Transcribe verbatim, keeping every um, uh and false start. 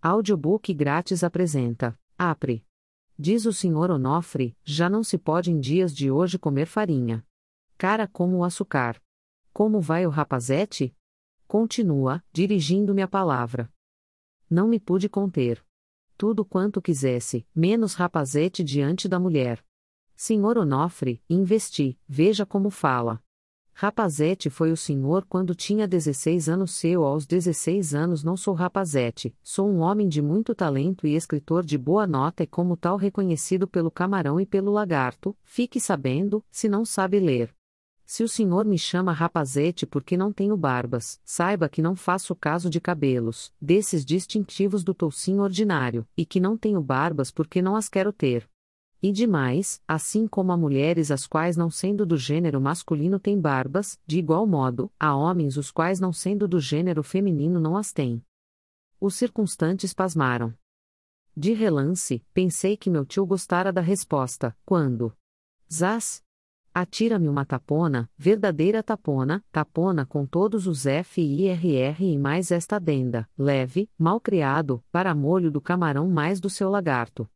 Audiobook grátis apresenta, Apre. Diz o senhor Onofre, já não se pode em dias de hoje comer farinha. Cara como o açucar. Como vai o rapazete? Continua, dirigindo-me a palavra. Não me pude conter. Tudo quanto quisesse, menos rapazete diante da mulher. Senhor Onofre, investi, veja como fala. Rapazete foi o senhor quando tinha dezesseis anos. Seu aos dezesseis anos não sou rapazete, sou um homem de muito talento e escritor de boa nota e como tal reconhecido pelo camarão e pelo lagarto, fique sabendo, se não sabe ler. Se o senhor me chama rapazete porque não tenho barbas, saiba que não faço caso de cabelos, desses distintivos do toucinho ordinário, e que não tenho barbas porque não as quero ter. E demais, assim como há mulheres as quais não sendo do gênero masculino têm barbas, de igual modo, há homens os quais não sendo do gênero feminino não as têm. Os circunstantes pasmaram. De relance, pensei que meu tio gostara da resposta, quando... Zás! Atira-me uma tapona, verdadeira tapona, tapona com todos os F I R R e mais esta adenda, leve, mal criado, para molho do camarão mais do seu lagarto.